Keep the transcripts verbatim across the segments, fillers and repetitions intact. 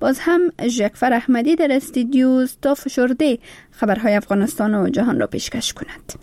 باز هم ژکفر احمدی در استودیو تا فشرده خبرهای افغانستان و جهان را پیشکش کند.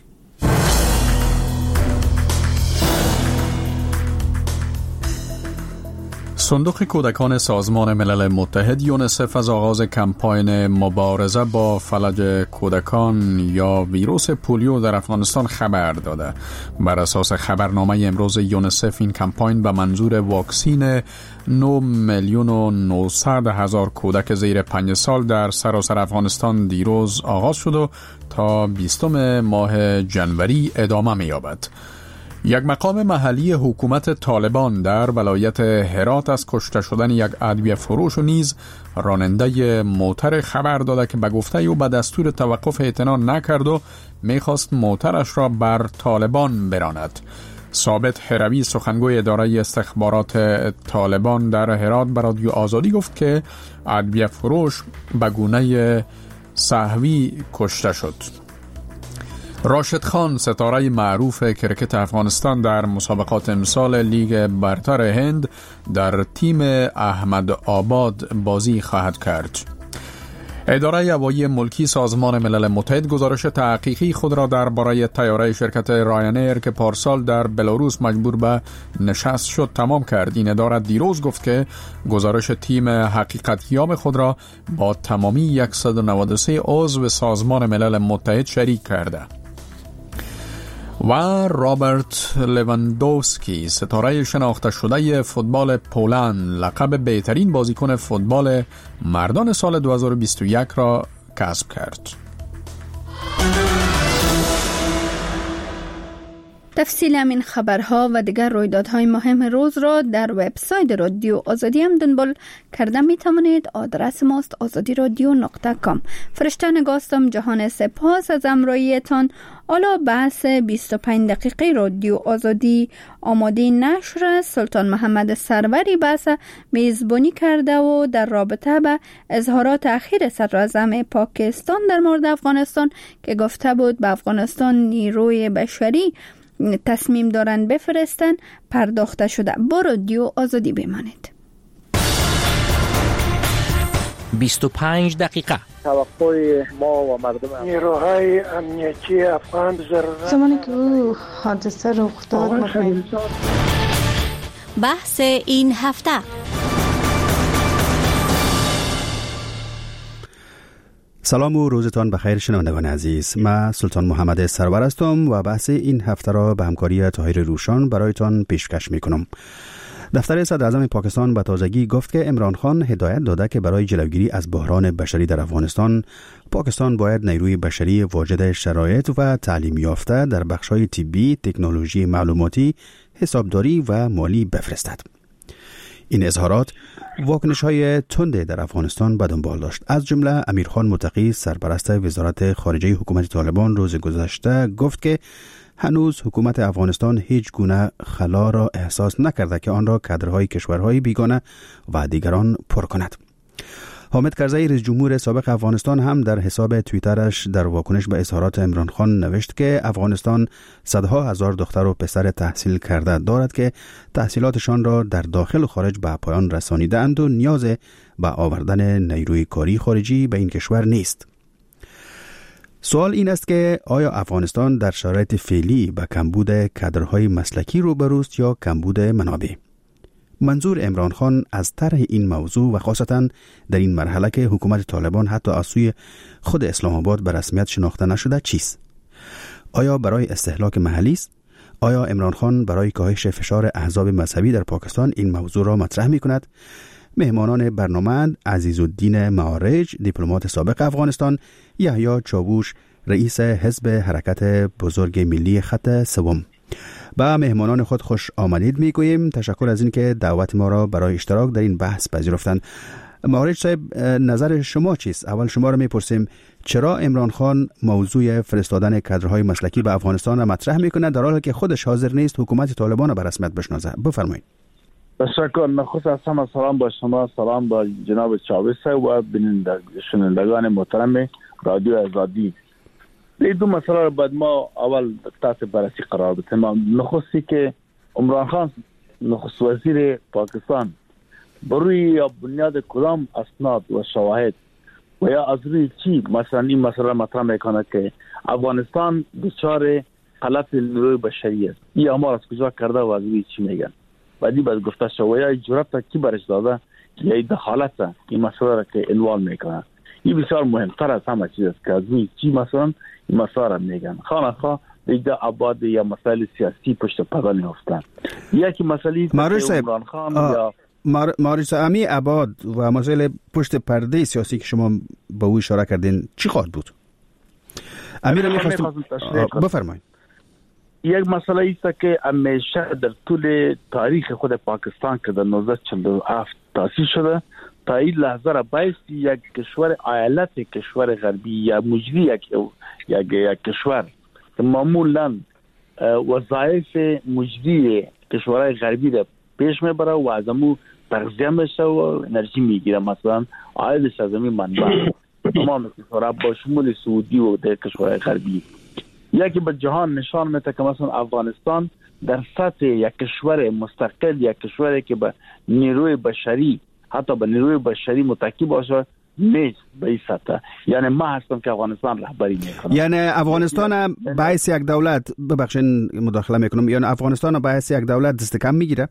صندوق کودکان سازمان ملل متحد یونسف از آغاز کمپاین مبارزه با فلج کودکان یا ویروس پولیو در افغانستان خبر داده. بر اساس خبرنامه امروز یونسف این کمپاین به منظور واکسین نه میلیون و نهصد هزار کودک زیر پنج سال در سراسر افغانستان دیروز آغاز شد و تا بیستم ماه جنوری ادامه می‌یابد. یک مقام محلی حکومت طالبان در ولایت هرات از کشته شدن یک ادویه فروش و نیز راننده موتر خبر داده که به گفته او به دستور توقف اعتنا نکرد و میخواست موترش را بر طالبان براند. ثابت هروی سخنگوی اداره استخبارات طالبان در هرات به رادیو آزادی گفت که ادویه فروش به گونه سهوی کشته شد. راشد خان ستاره معروف کرکت افغانستان در مسابقات امسال لیگ برتر هند در تیم احمد آباد بازی خواهد کرد. اداره هوایی ملکی سازمان ملل متحد گزارش تحقیقی خود را درباره طیاره شرکت راینایر که پارسال در بلاروس مجبور به نشست شد تمام کرد. این اداره دیروز گفت که گزارش تیم حقیقتیاب خود را با تمامی صد و نود و سه عضو سازمان ملل متحد شریک کرده. و رابرت لواندوفسکی ستاره شناخته شده فوتبال پولند لقب بهترین بازیکن فوتبال مردان سال دو هزار و بیست و یک را کسب کرد. تفصیل همین خبرها و دیگر رویدادهای مهم روز را در وبسایت رادیو آزادی هم دنبال کرده می توانید. آدرس ماست آزادی رادیو نقطه کام. فرشته نگاستم جهان سپاس از همراهیتان. حالا بحث بیست و پنج دقیقه رادیو آزادی آماده نشر سلطان محمد سروری بحث میزبانی کرده و در رابطه به اظهارات اخیر صدراعظم پاکستان در مورد افغانستان که گفته بود به افغانستان نیروی بشری تصمیم دارن بفرستن پرداخته شده. با رادیو آزادی بمانید. بیست و پنج دقیقه توقع ما و مردم نیروهای امنیتی افغان ضرورت زمانی که او حادثه رخ داد مخیر. بحث این هفته. سلام و روزتان بخیر شنوندگان عزیز. من سلطان محمد سرور هستم و بحث این هفته را به همکاری طاهر روشان برایتان پیشکش میکنم. دفتر صدراعظم پاکستان به تازگی گفت که عمران خان هدایت داده که برای جلوگیری از بحران بشری در افغانستان پاکستان باید نیروی بشری واجد شرایط و تعلیم یافته در بخش‌های طبی، تکنولوژی معلوماتی، حسابداری و مالی بفرستد. این اظهارات واکنش‌های تند در افغانستان به دنبال داشت. از جمله امیرخان متقی سرپرست وزارت خارجه حکومت طالبان روز گذشته گفت که هنوز حکومت افغانستان هیچ گونه خلا را احساس نکرده که آن را کادرهای کشورهای بیگانه و دیگران پر کند. حامد کرزی رئیس جمهور سابق افغانستان هم در حساب توییترش در واکنش به اظهارات عمران خان نوشت که افغانستان صدها هزار دختر و پسر تحصیل کرده دارد که تحصیلاتشان را در داخل و خارج به پایان رسانیدند و نیاز به آوردن نیروی کاری خارجی به این کشور نیست. سوال این است که آیا افغانستان در شرایط فعلی به کمبود کادرهای مسلکی روبروست یا کمبود منابع؟ منظور عمران خان از طرح این موضوع و خاصتا در این مرحله که حکومت طالبان حتی از سوی خود اسلام آباد به رسمیت شناخته نشده چیست؟ آیا برای استهلاک محلی است؟ آیا عمران خان برای کاهش فشار احزاب مذهبی در پاکستان این موضوع را مطرح می کند؟ مهمانان برنامه عزیزالدین معارج، دیپلمات سابق افغانستان، یحیی چاووش، رئیس حزب حرکت بزرگ ملی خط سوم. با مهمانان خود خوش آمدید میگوییم. تشکر از این که دعوت ما را برای اشتراک در این بحث پذیرفتند. معارج صاحب، نظر شما چیست؟ اول شما را میپرسیم چرا عمران خان موضوع فرستادن کادرهای مسلکی به افغانستان را مطرح میکنه در حالی که خودش حاضر نیست حکومت طالبان را به رسمیت بشناسه؟ بفرمایید. تشکر. نخست از همه سلام با شما، سلام با جناب چاوش و شنوندگان محترم رادیو آزادی. این دو مسئله را باید ما اول تحت بررسی قرار بدیم. نخستی که عمران خان نخست وزیر پاکستان بروی یا بنیاد کدام اسناد و شواهد و یا از روی چی مثلا این مسئله مطرح میکنه که افغانستان دچار غلط نیروی بشری است؟ این امر از کجا کرده و از روی چی میگن؟ بعدی بعد گفته شو یا جرأت کی برش داده یا دخالت این مسئله را که انوال میکنه؟ این بسیار مهمتر از همه چیز است که از روی چی مثلا این مسئله را میگن. خانخواه دیگه آباد یا مسائل سیاسی پشت پرده نهفتن. یکی مسئله عمران خان یا مارش امی آباد و مسائل پشت پرده سیاسی که شما به او اشاره کردین چی خواهد بود؟ امیر می‌خواستم بفرمایید. یک مسئله است که همیشه در طول تاریخ خود پاکستان که در نوزده چهل و هفت تأسیس شده تا این لحظه را بایستی یک کشور ایالت کشور غربی یا مجری یک یک یک کشور که معمولا وظایف مجری کشورهای غربی را پیش میبره و از امو تغذیه میشه و انرژی میگیره، مثلا عایدش از امین منبع تمام کشورها با شمول سعودی و در کشورهای غربی. یکی به جهان نشان میده که مثلا افغانستان در سطح یک کشور مستقل، یک کشوری که به نیروی بشری حتی به نیروی بشری متکی باشه نیست به این سطح. یعنی ما هستم که افغانستان رهبری میکنم. یعنی افغانستان باعث یک دولت ببخشین مداخله میکنم، یعنی افغانستان باعث یک دولت دست کم میگیره؟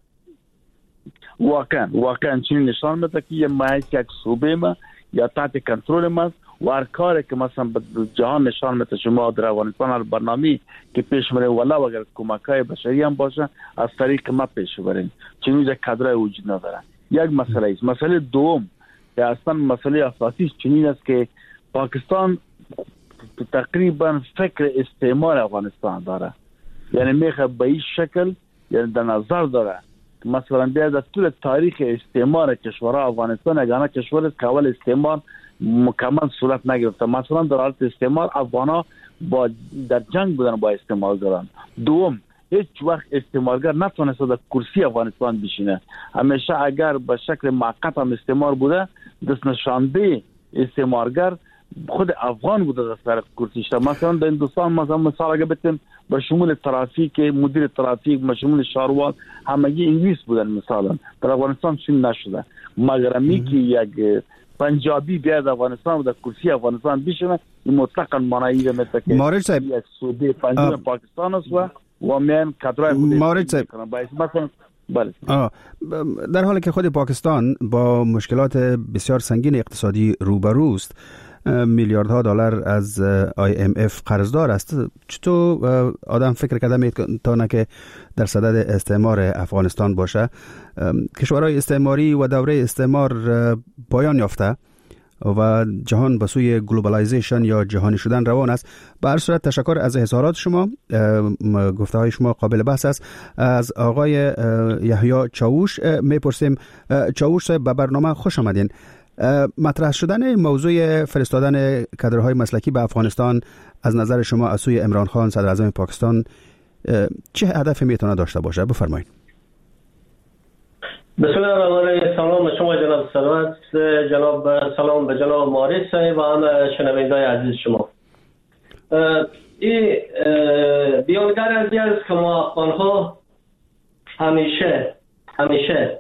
واقعا واقعا چنین نشان میده که یه محیط یک صوبه ما یا تحت کنترل ما و هر کاری که مثلا به جهان نشان میده شما در افغانستان هر برنامه‌ای که پیش میره ولا اگر کمک‌های بشری هم باشه از طریق ما پیش بریم، چنین یک کادر وجود نداره. یک مسئله است. مسئله دوم که اصلا مسئله اساسی چنین است که پاکستان تقریبا فکر استعمار افغانستان داره، یعنی میخواد به این شکل یعنی در نظر داره مثلا بیاد از طول تاریخ استعمار کشورها افغانستان یگانه کشور است که اول استعمار مکمل صورت نگرفته. مثلا در حالت استعمار افغانها با در جنگ بودن با استعمارگران. دوم هیچ وقت استعمارگر نتونسته در کرسی افغانستان بشینه، همیشه اگر به شکل موقت هم استعمار بوده دست نشانده استعمارگر خود افغان بوده در سر کرسیش. مثلا در هندوستان مثلا مثال اگه بتیم به شمول ترافیک مدیر ترافیک به شمول شاروال همگی انگلیس بودن مثلا. در افغانستان چنین نشده مگر امی که یک پنجابی بیاد افغانستان و در کرسی افغانستان بشینه این مطلقاً معنی را میده که مارج صاحب یک صوبه پنجم پاکستان است و و میان کادرای خود مارج صاحب مثلا بله. در حالی که خود پاکستان با مشکلات بسیار سنگین اقتصادی روبروست، میلیاردها دلار از آی ام اف قرضدار است، چطور آدم فکر کرده میتونه که در صدد استعمار افغانستان باشه؟ کشورهای استعماری و دوره استعمار پایان یافته و جهان به سوی گلوبالایزیشن یا جهانی شدن روان است. به هر صورت تشکر از اظهارات شما، گفته های شما قابل بحث است. از آقای یحیی چاوش میپرسیم. چاوش صاحب به برنامه خوش آمدین. مطرح شدن موضوع فرستادن کادرهای مسلکی به افغانستان از نظر شما از سوی عمران خان صدر اعظم پاکستان چه هدفی میتونه داشته باشه؟ بفرمایید. بسم الله الرحمن الرحیم. سلام به شما جناب ثروت، جناب سلام به جناب مارس و همه شنوندگان عزیز شما. این بیانگر ازی است که ما آنها همیشه همیشه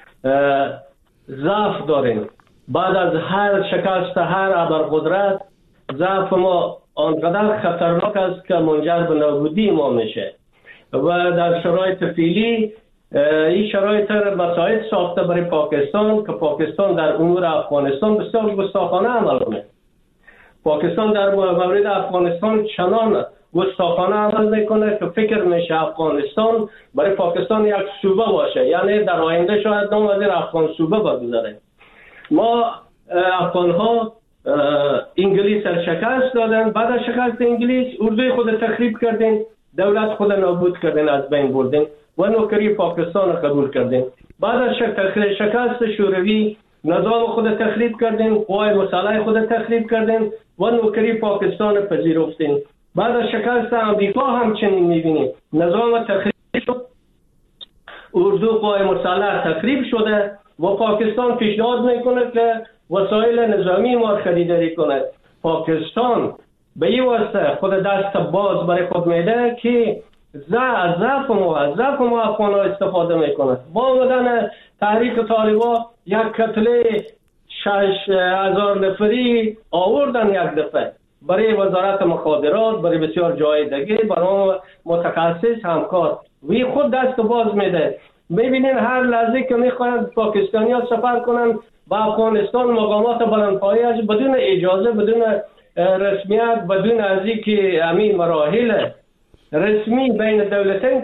ضعف داریم. بعد از هر شکست هر ابرقدرت ضعف ما آنقدر خطرناک است که منجر به نابودی ما میشه و در شرایط فعلی این شرایط مساعد ساخته برای پاکستان که پاکستان در امور افغانستان بسیار گستاخانه عمل کنه. پاکستان در مورد افغانستان چنان گستاخانه عمل میکنه که فکر میشه افغانستان برای پاکستان یک صوبه باشه، یعنی در آینده شاید نام از افغان صوبه بگذاره. ما افغان ها انگلیس را شکست دادن، بعد از شکست انگلیس اردوی خود تخریب کردین، دولت خود نابود کردین، از بین بردین و نوکری پاکستان را قبول کردین. بعد از شکست شوروی نظام خود تخریب کردین، قوای مسلح خود تخریب کردین و نوکری پاکستان را پذیرفتین. بعد از شکست امریکا همچنین میبینیم نظام تخریب شد، اردو قوای مسلح تخریب شده و پاکستان پیشنهاد میکنه که وسایل نظامی ما خریداری کنه. پاکستان به این واسطه خود دست باز برای خود میده که از ضعف ما از ضعف ما افغان ها استفاده میکنه. با آمدن تحریک طالبان یک کتله شش هزار نفری آوردن یک دفعه برای وزارت مخابرات، برای بسیار جای دیگه، برای متخصص همکار. وی خود دست باز میده. میبینین هر لحظه که میخواین پاکستانی ها سفر کنن با افغانستان، مقامات بلندپایه بدون اجازه، بدون رسمیت، بدون از اینکه همین مراحل رسمی بین دولتین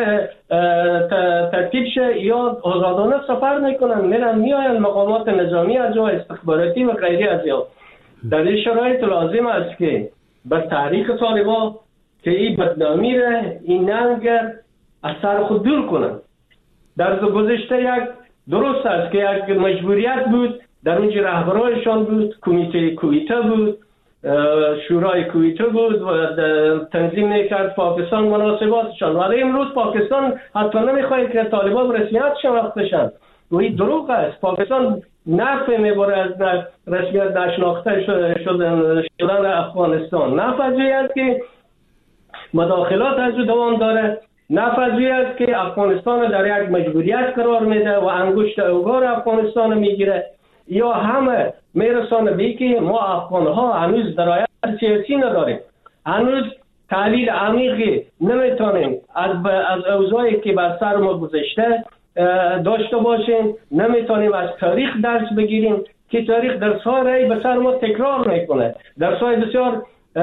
ترتیب شه یا آزادانه سفر میکنن، میرن میاین مقامات نظامی از جا، استخباراتی و غیری از جا. در این شرایط لازم است که بر تحریک طالبان که این بدنامی را، این ننگ از سر خود دور کنن. در گذشته یک درست است که یک مجبوریت بود، در اونجا رهبرایشان بود، کمیته کویته بود، شورای کویته بود و تنظیم میکرد پاکستان مناسباتشان. ولی امروز پاکستان حتی نمیخواهد که طالبان رسمیت شناخته شن و این دروغ است. پاکستان نفع میبره از رسمیت نشناخته شدن, شدن افغانستان. نفع است که مداخلات از دوام داره، نفع است که افغانستان در یک مجبوریت قرار میده و انگشت اوگار افغانستان میگیره، یا همه میرسانه به که ما افغان ها هنوز درایت سیاسی نداریم، هنوز تحلیل عمیقی نمیتونیم از از اوضاعی که بر سر ما گذشته داشته باشیم، نمیتونیم از تاریخ درس بگیریم که تاریخ درس ها رای به سر ما تکرار میکنه، درس های بسیار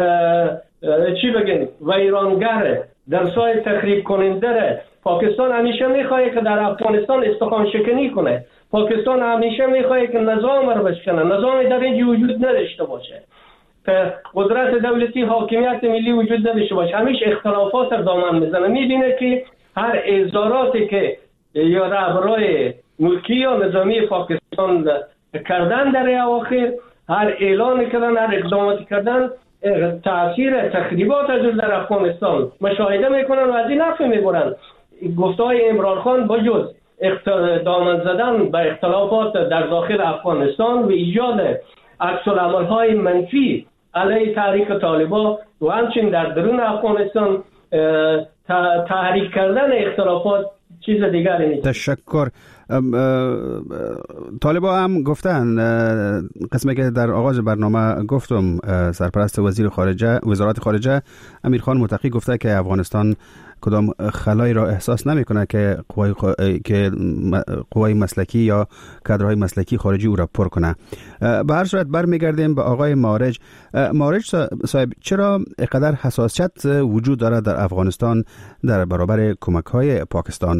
چی بگیم ویرانگره، درس های تخریب کننده. پاکستان همیشه میخواد که در افغانستان استخوان شکنی کنه، پاکستان همیشه میخواد که نظام رو بشکنه، نظامی در اینجا وجود نداشته باشه، قدرت دولتی حاکمیت ملی وجود نداشته باشه، همیشه اختلافات رو دامن میزنه. میبینه که هر اظهاراتی که یا رهبرای ملکی یا نظامی پاکستان کردن در اواخر، هر اعلان کردن، هر اقداماتی کردن، تاثیر تخریبات از در افغانستان مشاهده میکنن و از این نفع میبرن. گفته‌های عمران خان با جز دامن زدن به اختلافات در داخل افغانستان و ایجاد عکس‌العمل‌های منفی علیه تحریک طالبان و همچنین در درون افغانستان تحریک کردن اختلافات چیز دیگری نیست. تشکر. طالبان هم گفتن، قسمی که در آغاز برنامه گفتم، سرپرست وزیر خارجه وزارت خارجه امیرخان متقی گفته که افغانستان کدام خلایی را احساس نمیکنه که قوای خ... که قوای مسلکی یا کادرهای مسلکی خارجی او را پر کنه. به هر صورت برمیگردیم به آقای مارج. مارج صاحب، چرا اینقدر حساسیت وجود داره در افغانستان در برابر کمک‌های پاکستان؟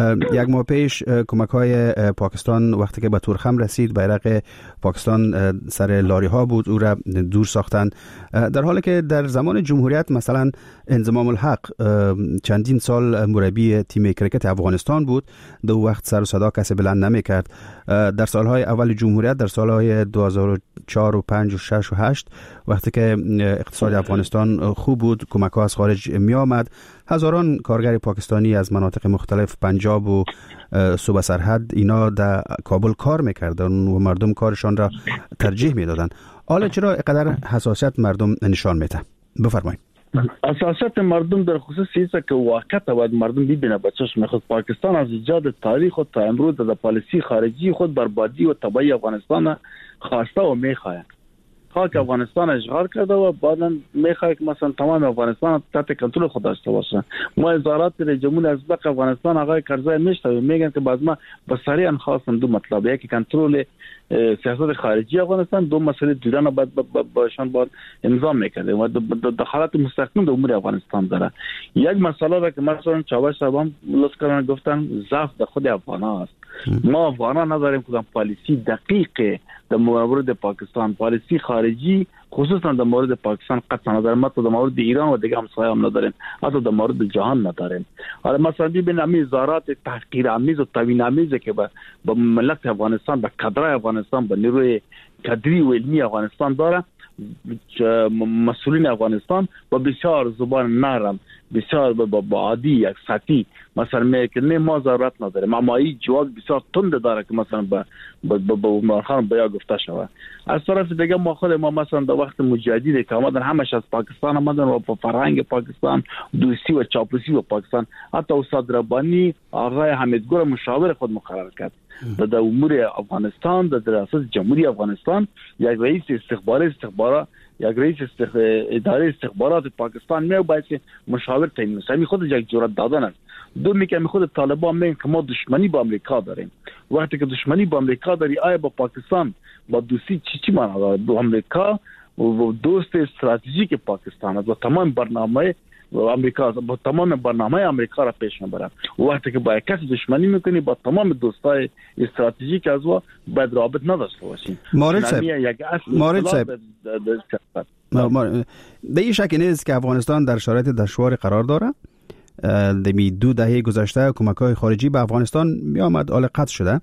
یک ماه پیش کمک‌های پاکستان وقتی که به تورخم رسید، بیرق پاکستان سر لاری ها بود، او را دور ساختن، در حالی که در زمان جمهوریت مثلا انضمام الحق چندین سال مربی تیم کرکت افغانستان بود، دو وقت سر و صدا کسی بلند نمی کرد. در سالهای اول جمهوریت، در سالهای دو هزار و چهار و پنج و شش و هشت وقتی که اقتصاد افغانستان خوب بود، کمک ها از خارج می آمد، هزاران کارگر پاکستانی از مناطق مختلف، پنجاب و صوبه سرحد، اینا در کابل کار میکردن و مردم کارشان را ترجیح میدادن. حالا چرا اینقدر حساسیت مردم نشان میده؟ بفرمایید. اساسات مردم در خصوص چیزی که واقعا باید مردم ببینه به چشم خود. پاکستان از ایجاد تاریخ و تا امروز در پالیسی خارجی خود بربادی و تباهی افغانستان خواسته و میخواد. خاک افغانستان اشغال کرده و بعدا میخواد که مثلا تمام افغانستان تحت کنترل خود داشته باشه. ما وزارت رئیس جمهور ازبق افغانستان آقای کرزی میشته میگن که باز ما به صریحا خواستن دو مطلب، یکی کنترل سیاست خارجی افغانستان، دو مسئله دیگران بعد باشان باید نظام میکرده و دخالت مستقیم در امور افغانستان داره. یک مسئله را که مثلا چاوش صاحب هم لطف کردن گفتن ضعف در خود افغان‌ها است. ما افغان‌ها نداریم کدام پالیسی دقیق در مورد پاکستان، پالیسی خارجی خصوصا در مورد پاکستان قطعا نداریم، حتی در مورد ایران و دیگه همسایه هم نداریم، حتی در مورد جهان نداریم. حالا مثلا ببین همین اظهارات تحقیرآمیز و توهین‌آمیز که به ملت افغانستان، به کادرای افغانستان، به نیروی کادری و علمی افغانستان داره، مسئولین افغانستان با بسیار زبان نرم، بسیار با عادی یک سطحی مثلا میگه ما ضرورت نداریم، اما این جواب بسیار تند داره که مثلا با با عمران خان بیا گفته شود. از طرف دیگه ما خود ما مثلا در وقت مجاهدین که آمدن همش از پاکستان آمدن و با فرهنگ پاکستان، دوستی و چاپلوسی و پاکستان، حتی استاد ربانی آقای حمیدگور مشاور خود مقرر کرد. در امور افغانستان، در ریاست جمهوری افغانستان یک رئیس استخباری استخبارات یک رئیس استخ... اداره استخبارات پاکستان میاد باید که مشاور تعیین میشه. همین خود یک جرأت دادن است. دومی که خود طالبان میگن که ما دشمنی با امریکا داریم. وقتی که دشمنی با امریکا داری، آیا با پاکستان با دوستی چی چی معنا داره؟ با امریکا و دوست استراتژیک پاکستان است و تمام برنامه امریکا با تمام برنامه امریکا را پیش میبرد. وقتی که با کسی دشمنی میکنی، با تمام دوستای استراتژیک از او باید رابط نداشته باشیم. مارد صاحب مارد صاحب به این شک نیست که افغانستان در شرایط دشوار قرار داره. دمی دو دهه گذشته کمک‌های خارجی به افغانستان می آمد، حال قطع شده.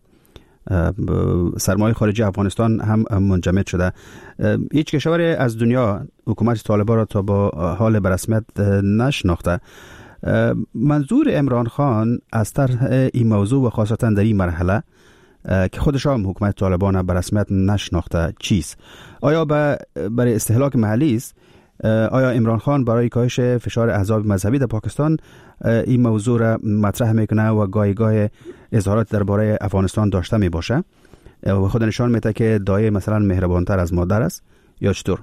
سرمایه خارجی افغانستان هم منجمد شده. هیچ کشوری از دنیا حکومت طالبان را تا با حال به رسمیت نشناخته. منظور عمران خان از طرح این موضوع و خاصتا در این مرحله که خودش هم حکومت طالبان به رسمیت نشناخته چیست؟ آیا برای استهلاک محلی است؟ آیا عمران خان برای کاهش فشار احزاب مذهبی در پاکستان این موضوع را مطرح میکنه و گاهی گاهی اظهارات درباره افغانستان داشته می باشه و خود نشان میده که دایه مثلا مهربانتر از مادر است یا چطور؟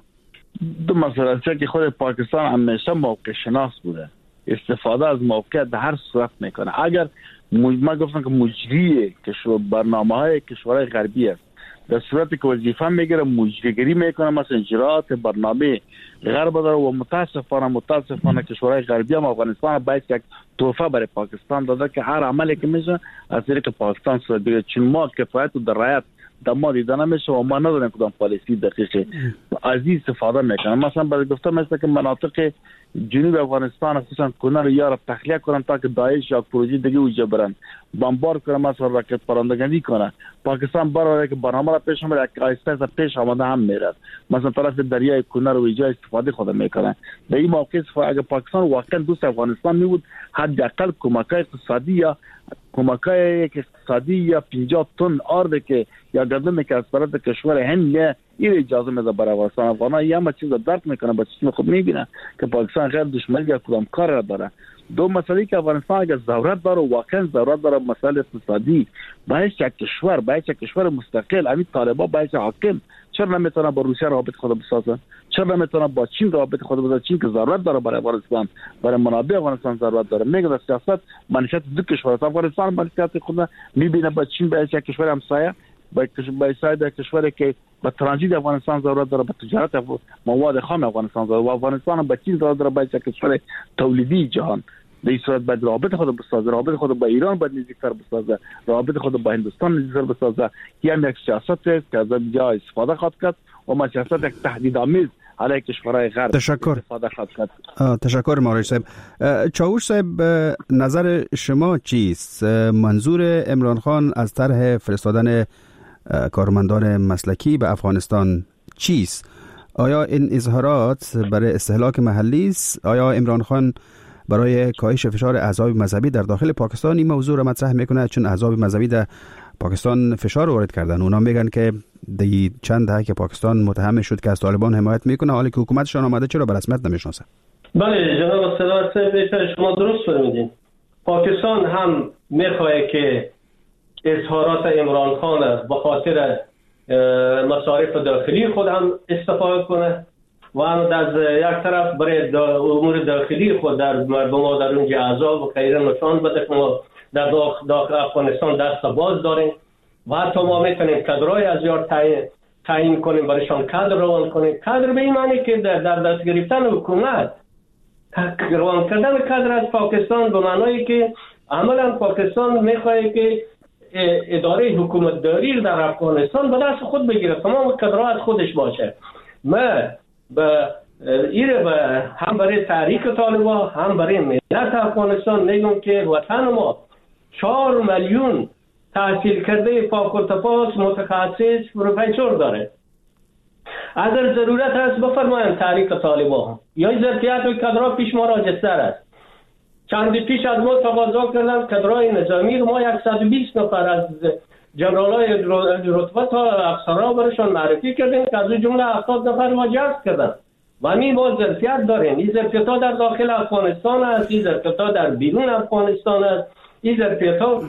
دو مسئله است که خود پاکستان همیشه موقع شناس بوده، استفاده از موقع در هر صورت میکنه. اگر ما گفتم که مجری کشور برنامه های کشورهای غربی است، در صورتی که وظیفه میگیره مجریگری میکنه، مثلا اجرات برنامه غرب داره و متاسفانه متاسفانه کشورهای غربی هم افغانستان باید یک تحفه برای پاکستان داده که هر عملی که میشه از طریق پاکستان صورت بگیره. چون ما کفایت و درایت در ما دیده نمیشه و ما نداریم کدام پالیسی دقیقی از این استفاده میکنن. مثلا برای گفتم مثلا که مناطق جنوب افغانستان خصوصا کنر یا را تخلیه کنن تا که داعش یا پروژه دیگه اوجا برن بمبارد کنن، مثلا راکت پراندگانی کنه. پاکستان برای که برنامه را پیش میبره یک آیسته از پیش آمده هم میرد، مثلا طرف دریای کنر و ایجا استفاده خود میکنه. در این موقع اگه پاکستان واقعا دوست افغانستان میبود، حداقل کمک‌های اقتصادی یا کمک‌های اقتصادی یا پنجاه تن آرد که یا گندم که از طرف کشور هند نه این اجازه میده برای افغانستان. افغانان یه همه چیز درک میکنه، با چشم خود میبینه که پاکستان غیر دشمنی یا کدام کار را داره. دو مسئله که افغانستان اگر ضرورت داره، واقعا ضرورت داره مسئله اقتصادی، باید یک کشور باید یک کشور مستقل، همین طالبان باید حاکم چرا نمیتونه با روسیه رابطه خود بسازه؟ چرا نمیتونه با چین رابطه خود بسازه؟ چین که ضرورت داره برای افغانستان، برای منابع افغانستان ضرورت داره. میگه در سیاست منشأت دو کشور است. افغانستان منشأت خود میبینه با چین باید یک کشور همسایه، با یک ساید کشوری که با ترانزیت افغانستان ضرورت داره، با تجارت مواد خام افغانستان ضرورت، و افغانستان با چین ضرورت داره باید یک کشور تولیدی جهان. در این صورت باید رابطه خود بسازه، رابطه خود با ایران باید نزدیکتر بسازه، رابطه خود با هندوستان نزدیکتر بسازه. یعنی یک سیاست است که از اینجا استفاده خواهد کرد و ما سیاست یک تهدیدآمیز علیه کشورهای غرب تشکر استفاده خواهد کرد. تشکر مارج صاحب. چاوش صاحب نظر شما چیست؟ منظور عمران خان از طرح فرستادن کارمندان مسلکی به افغانستان چیست؟ آیا این اظهارات برای استهلاک محلی است؟ آیا عمران خان برای کاهش فشار احزاب مذهبی در داخل پاکستان این موضوع را مطرح میکنه؟ چون احزاب مذهبی در پاکستان فشار وارد کردن. اونا میگن که دی چند دهه که پاکستان متهم شد که از طالبان حمایت میکنه، حالی که حکومتشان آمده چرا به رسمیت نمیشناسه؟ بله جناب صدارت شما درست فرمودین. پاکستان هم میخواد که اظهارات عمران خان است به خاطر مصارف داخلی خود هم استفاده کنه و هم از یک طرف برای امور داخلی خود در مردم در اونجا احزاب و غیره نشان بده که ما در داخل افغانستان دست باز داریم و حتی ما میتونیم کادرهای از یار تعیین تعیین کنیم، برایشان کادر روان کنیم. کادر به این معنی که در دست گرفتن حکومت، روان کردن کادر از پاکستان به معنی که عملا پاکستان میخواد که اداره حکومت داری در افغانستان به دست خود بگیره، تمام کادرها از خودش باشه. ما به ایره به هم برای تحریک طالبان هم برای ملت افغانستان میگم که وطن ما چهار میلیون تحصیل کرده فوق التخصص متخصص پروفسور داره. اگر ضرورت هست بفرمایید تحریک طالبان یا ظرفیت و کادرها پیش ما راجستر است. چند پیش از ما تقاضا کردن کادرهای نظامی رو ما صد و بیست نفر از جنرالای رتبه تا افسرها برشان معرفی کردیم که از جمله هفتاد نفر ما جذب کردن و همین ما ظرفیت داریم. این ظرفیت ها در داخل افغانستان است، این ظرفیت ها در بیرون افغانستان است، این ظرفیت ها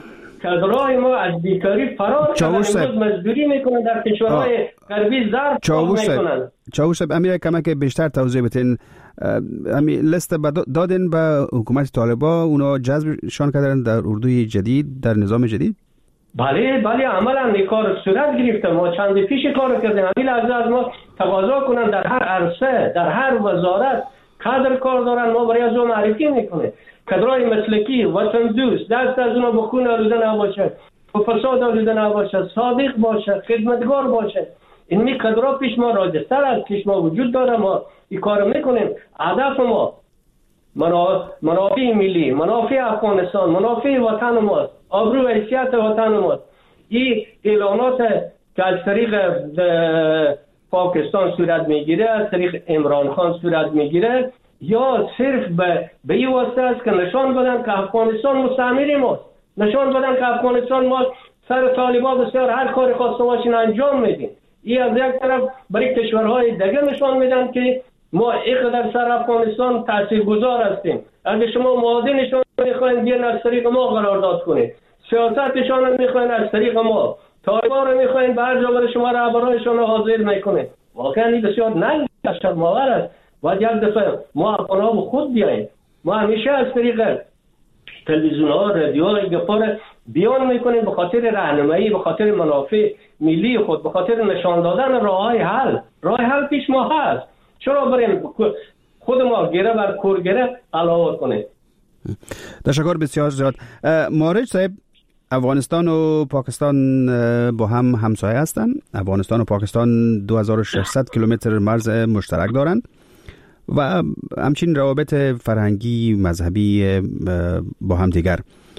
کادرای ما از بیکاری فرار کردن، امروز مزدوری میکنن در کشورهای غربی، ظرف میکنن. چاوش صاحب امیر کمک بیشتر توضیح بتین. همین لیست دادن به حکومت طالبان، اونا جذبشان کردن در اردوی جدید، در نظام جدید؟ بله بله عملا این کار صورت گرفته. ما چند پیش کار کردیم. همین لحظه از ما تقاضا کنن در هر عرصه، در هر وزارت کادر کار دارن، ما برای از اون معرفی میکنه. کادرای مسلکی، وطن دوست، دست از اونا بخون آلوده نباشه، فساد آلوده نباشه، صادق باشه، خدمتگار باشه. این می کادرها پیش ما راجستر از پیش ما وجود داره. ما این کار میکنیم. هدف ما منافع ملی، منافع افغانستان، منافع وطن ماست، آبرو و حیثیت وطن ماست. این اعلانات که از طریق پاکستان صورت میگیره، از طریق عمران خان صورت میگیره، یا صرف به به این واسطه است که نشان بدن که افغانستان مستعمره ماست، نشان بدن که افغانستان ما سر طالبان بسیار هر کاری خواسته باشین انجام میدیم. این از یک طرف برای کشورهای دیگه نشان میدن که ما اینقدر سر افغانستان تاثیرگذار هستیم. اگه شما معادنشون میخواین بیان از طریق ما قرارداد کنید، سیاستشون هم میخواین از طریق ما، طالبان رو میخواین به هر جا بره شما رهبرایشون رو حاضر میکنید. واقعا این بسیار ننگ شرم‌آور است. باید یک دفعه ما افغان‌ها به خود بیاییم. ما همیشه از طریق تلویزیون‌ها، رادیوها گپا بیان میکنیم به خاطر راهنمایی، به خاطر منافع ملی خود، به خاطر نشان دادن راه‌های حل. راه حل پیش ما هست. چرا بریم خود ما گره بر کور گره علاوه کنیم؟ تشکر بسیار زیاد. مارج صاحب، افغانستان و پاکستان با هم همسایه هستند. افغانستان و پاکستان دو هزار و ششصد کیلومتر مرز مشترک دارند و همچنین روابط فرهنگی مذهبی با هم دیگر.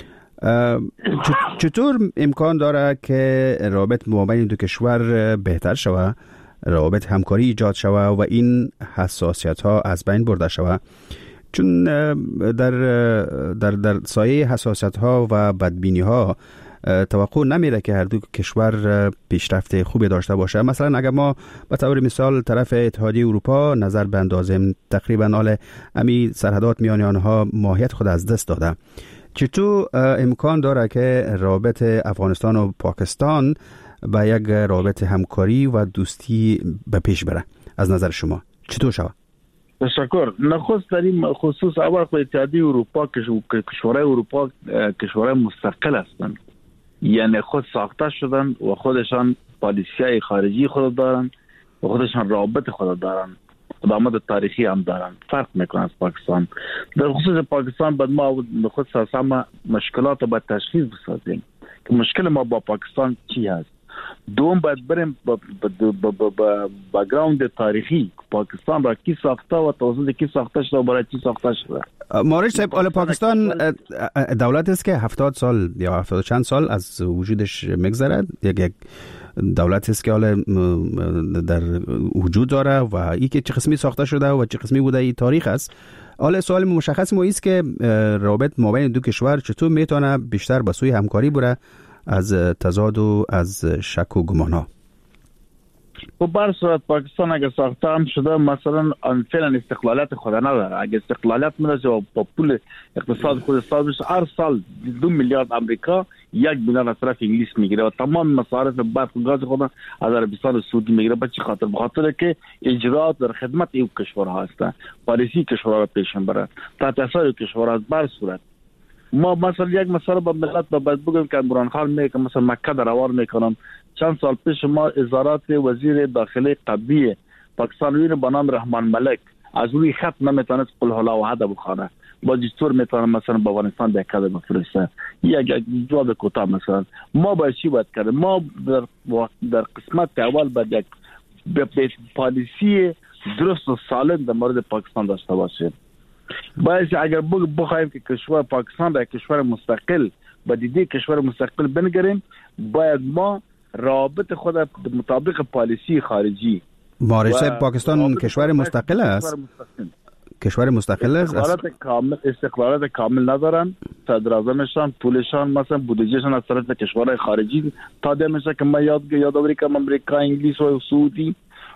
چطور امکان داره که روابط مابین دو کشور بهتر شود، روابط همکاری ایجاد شود و این حساسیت ها از بین برده شود؟ چون در در در سایه حساسیت ها و بدبینی ها توقع نمیره که هر دو کشور پیشرفت خوبی داشته باشه. مثلا اگر ما به طور مثال طرف اتحادیه اروپا نظر بندازیم، تقریبا حال امی سرحدات میان آنها ماهیت خود از دست داده. چطور امکان داره که رابط افغانستان و پاکستان به یک رابط همکاری و دوستی به پیش بره؟ از نظر شما چطور شود؟ تشکر. نخست در این خصوص اول خود اتحادیه اروپا، کشورهای اروپا کشورهای مستقل هستند، یعنی خود ساخته شدن و خودشان پالیسیای خارجی خود دارن و خودشان رابط خود دارن، خدمات تاریخی هم دارن. فرق میکنه از پاکستان. در خصوص پاکستان باید ما خود ساسا مشکلات رو باید تشخیص بسازیم که مشکل ما با پاکستان چی هست. دوم باید بریم با بگراوند تاریخی پاکستان را کی ساخته و توسط کی ساخته شده و برای چی ساخته شده. مارج صاحب، حالا پاکستان دولت است که هفتاد سال یا هفتاد چند سال از وجودش میگذره، یک یک دولت است که حالا در وجود داره و ای که چه قسمی ساخته شده و چه قسمی بوده ای تاریخ است. حالا سوال مشخص ما است که روابط مابین دو کشور چطور میتونه بیشتر به سوی همکاری بره از تضاد و از شک و گمان ها؟ و بر صورت پاکستان اگر ساخته هم شده مثلا فعلا استقلالیت خود نداره. اگر استقلالیت میدازه و با پول اقتصاد خود استاد بشه، هر سال دو میلیارد امریکا یک میلیارد از طرف انگلیس میگیره و تمام مصارف برق و گاز خود از عربستان سعودی میگیره. به چه خاطر؟ به خاطر که اجرات در خدمت این کشورها هستند، پالیسی کشورها را پیش میبرند تحت اثر کشورها. بر صورت ما مثلا یک مثلا با ملت با باید بگم که عمران خان میگه که مثلا مکه در روار میکنم. چند سال پیش ما ازارات وزیر داخلی قبلی پاکستان با نام رحمان ملک از روی خط نمیتونست قل هلا و حدا بخونه. با دستور میتونه مثلا با افغانستان به کده بفرسته. یک جواب کوتاه مثلا ما باید چی باید کرد؟ ما در در قسمت اول باید یک پالیسی درست و سالم در مورد پاکستان داشته باشیم. باید اگر بخوایم که کشور پاکستان را کشور مستقل با دیده کشور مستقل بنگریم، باید ما رابط خود مطابق پالیسی خارجی. مارج صاحب، پاکستان کشور مستقل است. کشور مستقل است. استقلالات کامل استقلالات کامل ندارن. صدراعظمشان پولشان مثلا بودجهشان از طرف کشورهای خارجی تادیه میشه که ما یاد یادآوری کنم امریکا، انگلیس و سعودی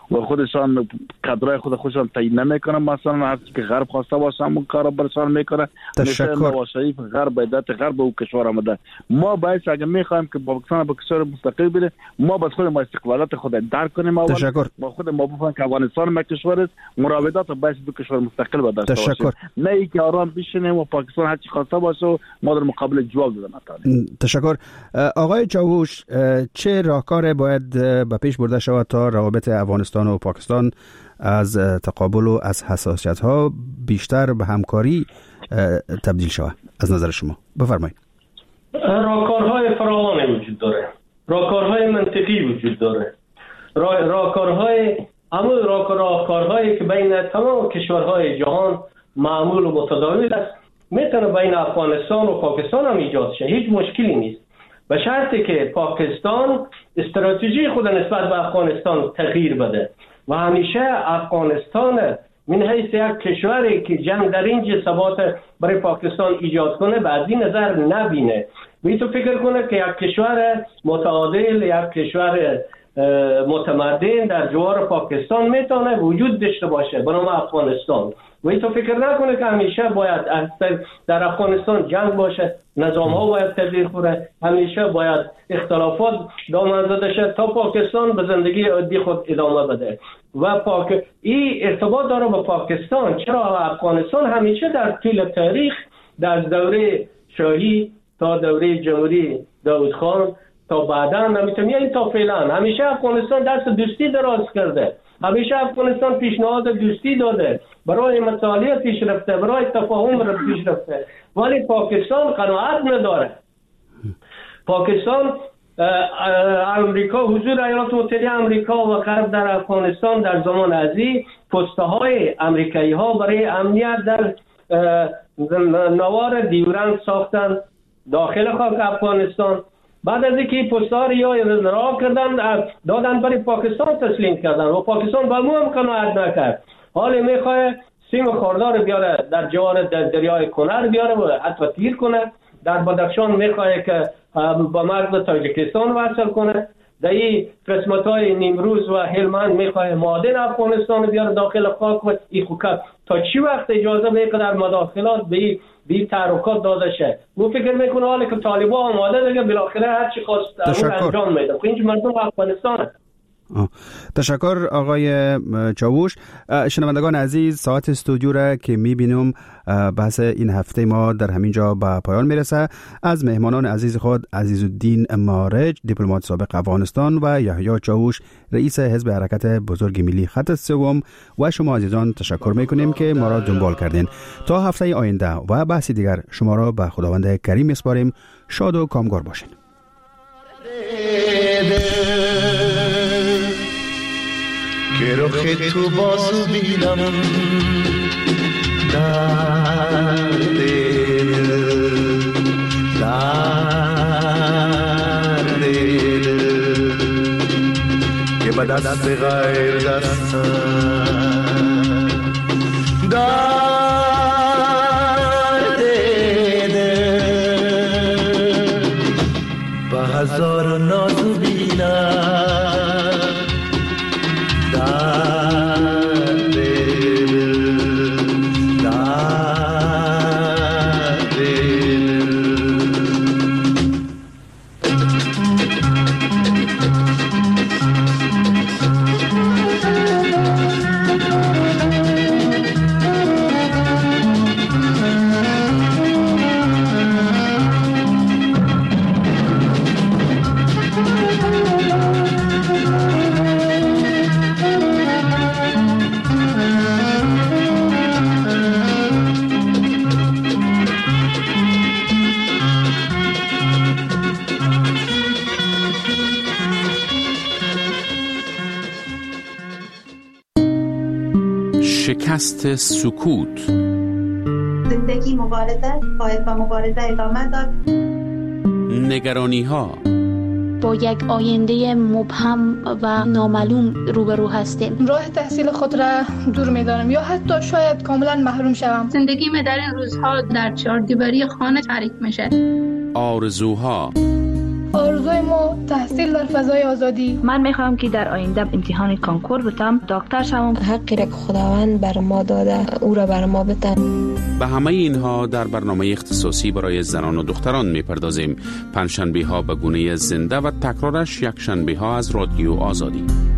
و خودشان قدرای خود خودشان تعیین نمیکنن. مثلا هر چی که غرب خواسته باشه همون کارا برشان میکنه. تشکر. نواز شریف غرب ایدت غرب و کشور آمده. ما باید اگه میخوایم که پاکستان به کشور مستقل بره، ما بس خود ما استقلالات خود درک کنیم. تشکر. ما خود ما بفهمیم که افغانستان ما کشور است، مراودات باید دو کشور مستقل باشه. تشکر. نه اینکه آرام بشینیم و پاکستان هر چی خواسته باشه ما در مقابل جواب بدیم. تشکر. آقای چاوش، چه راهکار باید به پیش برده شود تا روابط افغانستان و پاکستان از تقابل و از حساسیت ها بیشتر به همکاری تبدیل شود از نظر شما؟ بفرمایید. راهکارهای فراوانی وجود داره، راهکارهای منطقی وجود داره، راهکارهای اما راهکارهایی که بین تمام کشورهای جهان معمول و متداول است، میتونه بین افغانستان و پاکستان هم ایجاد شه. هیچ مشکلی نیست، به شرطی که پاکستان استراتژی خود نسبت به افغانستان تغییر بده و همیشه افغانستان من حیث یک کشوری که جنگ در اینجا ثبات برای پاکستان ایجاد کنه به از این نظر نبینه. بی تو فکر کنه که یک کشور متعادل، یک کشور متمدن در جوار پاکستان میتونه وجود داشته باشه به نام افغانستان. و تو فکر نکنه که همیشه باید در افغانستان جنگ باشه، نظام ها باید تغییر کنه، همیشه باید اختلافات دامن زده شه تا پاکستان به زندگی عادی خود ادامه بده. و پاک این ارتباط داره با پاکستان. چرا افغانستان همیشه در طول تاریخ، در دوره شاهی تا دوره جمهوری داود خان تا بعدا نمیتونی این تا فعلا همیشه افغانستان دست دوستی دراز کرده، همیشه افغانستان پیشنهاد دوستی داده، برای مطالعه پیش رفته، برای تفاهم را پیش رفته. ولی پاکستان قناعت نداره. پاکستان امریکا، حضور ایالات متحده امریکا و غرب در افغانستان در زمان ازی پسته های امریکایی ها برای امنیت در نوار دیورند ساختن داخل خاک افغانستان. بعد از اینکه پستار یا راه کردن دادن برای پاکستان تسلیم کردن و پاکستان با مو هم قناعت نکرد. حالا میخواه سیم خوردار بیاره در جوار در دریای کنر بیاره و حتی تیر کنه. در بدخشان میخواه که با مرز تاجیکستان وصل کنه. در این قسمت های نیمروز و هلمند میخواه معادن افغانستان بیاره داخل خاک و این خوکت. تا چی وقت اجازه میکنه در مداخلات به این بی تحرکات داده شه؟ مو فکر میکنه حالا که طالبان آماده دیگه بالاخره هر چی خواست اون انجام میده. خب اینج مردم افغانستانه. تشکر آقای چاوش. شنوندگان عزیز، ساعت استودیو را که میبینم بحث این هفته ما در همین جا به پایان میرسه. از مهمانان عزیز خود عزیزالدین مارج، دیپلمات سابق افغانستان، و یحیی چاوش، رئیس حزب حرکت بزرگ ملی خط سوم، و شما عزیزان تشکر میکنیم که ما را دنبال کردین. تا هفته آینده و بحث دیگر شما را به خداوند کریم میسپاریم. شاد و کامگار باشین. که رخ تو بازو بینم در دل، در دل، که به دست غیر دستم در دل، به هزار نازو بینم شکست سکوت. زندگی مبارزه، باید با مبارزه ادامه داد. نگرانی ها. با یک آینده مبهم و نامعلوم روبرو هستیم. راه تحصیل خود را دور می‌دانم یا حتی شاید کاملا محروم شوم. زندگی من در این روزها در چهار دیواری خانه تعریف میشه. آرزوها. آرزوی ما تحصیل در فضای آزادی. من میخوام که در آینده امتحان کانکور بتم، دکتر شوم. حقی را که خداوند بر ما داده او را بر ما بتن. به همه اینها در برنامه اختصاصی برای زنان و دختران میپردازیم. پنجشنبه ها به گونه زنده و تکرارش یک شنبه ها از رادیو آزادی.